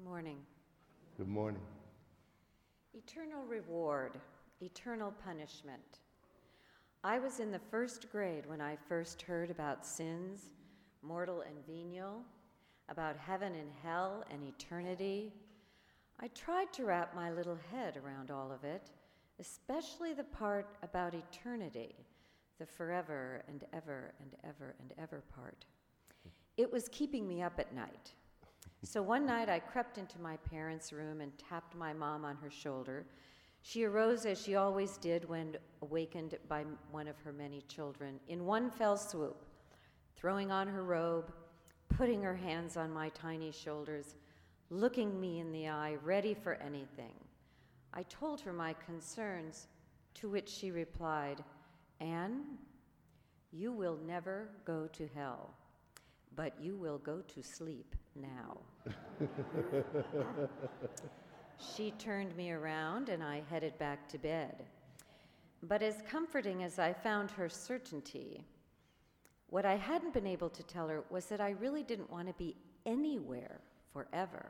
morning. Good morning. Eternal reward, eternal punishment. I was in the first grade when I first heard about sins, mortal and venial, about heaven and hell and eternity. I tried to wrap my little head around all of it, especially the part about eternity, the forever and ever and ever and ever part. It was keeping me up at night. So one night I crept into my parents' room and tapped my mom on her shoulder. She arose as she always did when awakened by one of her many children, in one fell swoop, throwing on her robe, putting her hands on my tiny shoulders, looking me in the eye, ready for anything. I told her my concerns, to which she replied, "Anne, you will never go to hell, but you will go to sleep now." She turned me around and I headed back to bed. But as comforting as I found her certainty, what I hadn't been able to tell her was that I really didn't want to be anywhere forever.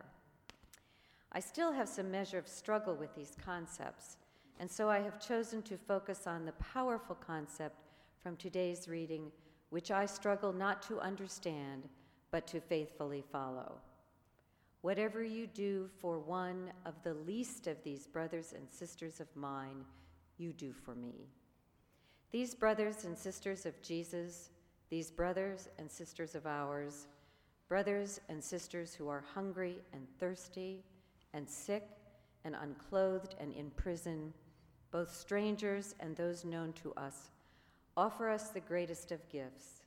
I still have some measure of struggle with these concepts, and so I have chosen to focus on the powerful concept from today's reading, which I struggle not to understand, but to faithfully follow. Whatever you do for one of the least of these brothers and sisters of mine, you do for me. These brothers and sisters of Jesus, these brothers and sisters of ours, brothers and sisters who are hungry and thirsty and sick and unclothed and in prison, both strangers and those known to us, offer us the greatest of gifts.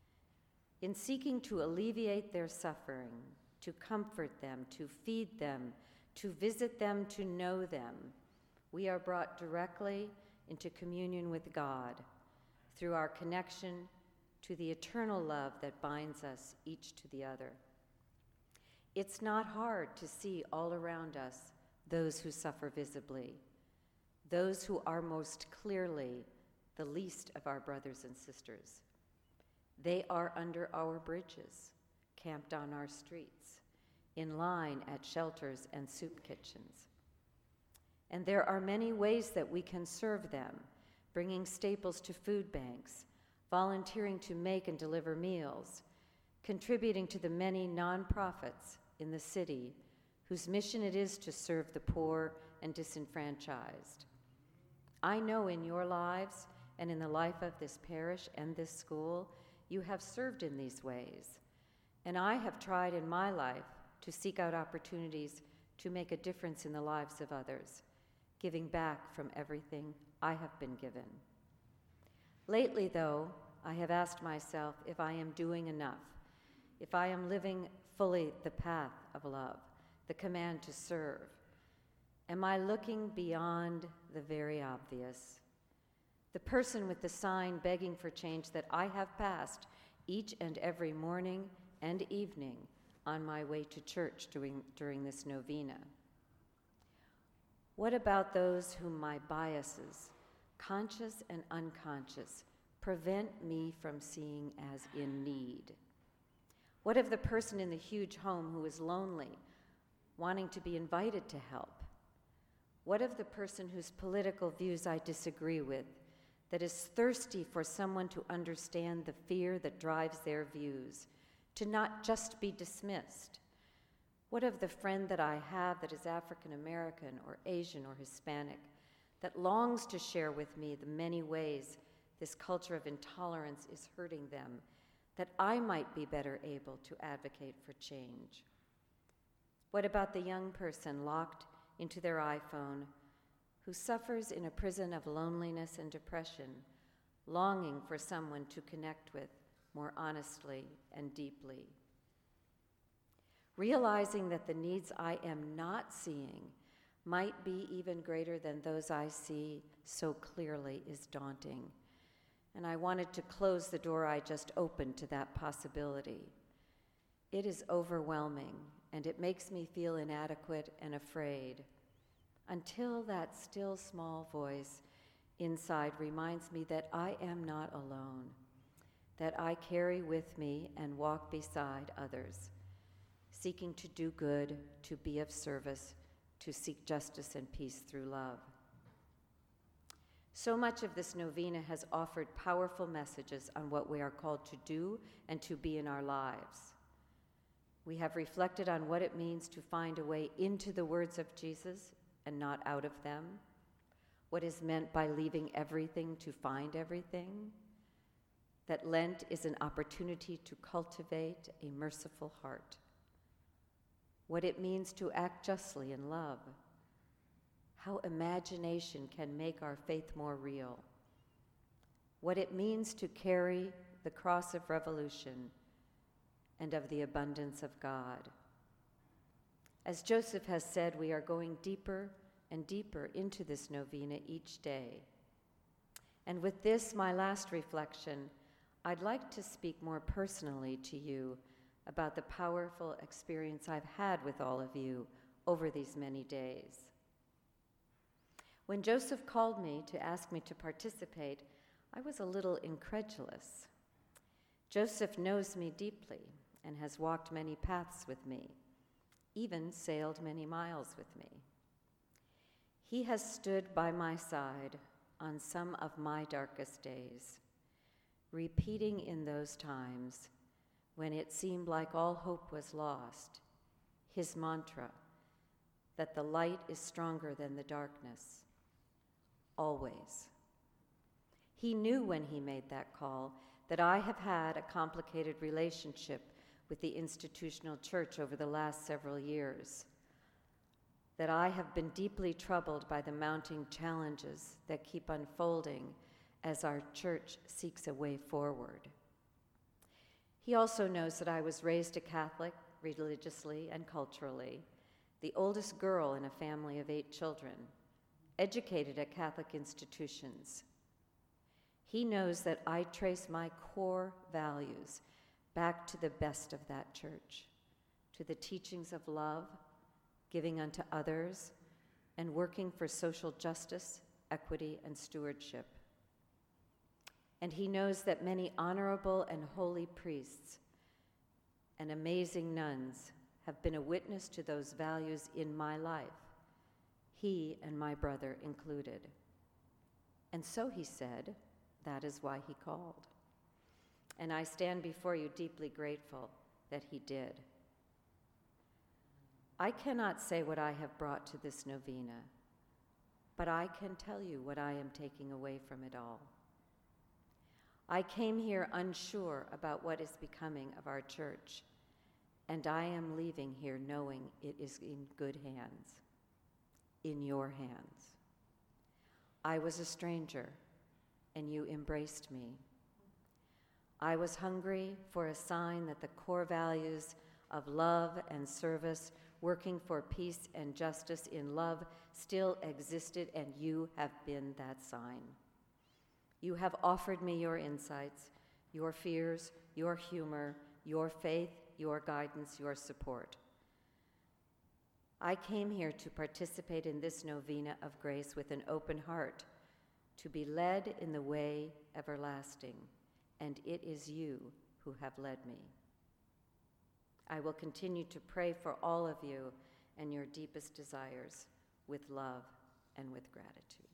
In seeking to alleviate their suffering, to comfort them, to feed them, to visit them, to know them, we are brought directly into communion with God through our connection to the eternal love that binds us each to the other. It's not hard to see all around us those who suffer visibly, those who are most clearly the least of our brothers and sisters. They are under our bridges, camped on our streets, in line at shelters and soup kitchens. And there are many ways that we can serve them, bringing staples to food banks, volunteering to make and deliver meals, contributing to the many nonprofits in the city whose mission it is to serve the poor and disenfranchised. I know in your lives and in the life of this parish and this school, you have served in these ways. And I have tried in my life to seek out opportunities to make a difference in the lives of others, giving back from everything I have been given. Lately, though, I have asked myself if I am doing enough, if I am living fully the path of love, the command to serve. Am I looking beyond the very obvious? The person with the sign begging for change that I have passed each and every morning and evening on my way to church during this novena. What about those whom my biases, conscious and unconscious, prevent me from seeing as in need? What of the person in the huge home who is lonely, wanting to be invited to help? What of the person whose political views I disagree with, that is thirsty for someone to understand the fear that drives their views, to not just be dismissed? What of the friend that I have that is African American or Asian or Hispanic, that longs to share with me the many ways this culture of intolerance is hurting them, that I might be better able to advocate for change? What about the young person locked into their iPhone who suffers in a prison of loneliness and depression, longing for someone to connect with more honestly and deeply? Realizing that the needs I am not seeing might be even greater than those I see so clearly is daunting. And I wanted to close the door I just opened to that possibility. It is overwhelming, and it makes me feel inadequate and afraid, until that still small voice inside reminds me that I am not alone, that I carry with me and walk beside others, seeking to do good, to be of service, to seek justice and peace through love. So much of this novena has offered powerful messages on what we are called to do and to be in our lives. We have reflected on what it means to find a way into the words of Jesus and not out of them, what is meant by leaving everything to find everything, that Lent is an opportunity to cultivate a merciful heart, what it means to act justly in love, how imagination can make our faith more real, what it means to carry the cross of revolution and of the abundance of God. As Joseph has said, we are going deeper and deeper into this novena each day. And with this, my last reflection, I'd like to speak more personally to you about the powerful experience I've had with all of you over these many days. When Joseph called me to ask me to participate, I was a little incredulous. Joseph knows me deeply and has walked many paths with me, even sailed many miles with me. He has stood by my side on some of my darkest days, repeating in those times when it seemed like all hope was lost, his mantra that the light is stronger than the darkness, always. He knew when he made that call that I have had a complicated relationship with the institutional church over the last several years, that I have been deeply troubled by the mounting challenges that keep unfolding as our church seeks a way forward. He also knows that I was raised a Catholic religiously and culturally, the oldest girl in a family of 8 children, educated at Catholic institutions. He knows that I trace my core values back to the best of that church, to the teachings of love, giving unto others, and working for social justice, equity, and stewardship. And he knows that many honorable and holy priests and amazing nuns have been a witness to those values in my life, he and my brother included. And so he said, that is why he called. And I stand before you deeply grateful that he did. I cannot say what I have brought to this novena, but I can tell you what I am taking away from it all. I came here unsure about what is becoming of our church, and I am leaving here knowing it is in good hands, in your hands. I was a stranger, and you embraced me. I was hungry for a sign that the core values of love and service, working for peace and justice in love, still existed, and you have been that sign. You have offered me your insights, your fears, your humor, your faith, your guidance, your support. I came here to participate in this novena of grace with an open heart, to be led in the way everlasting, and it is you who have led me. I will continue to pray for all of you and your deepest desires with love and with gratitude.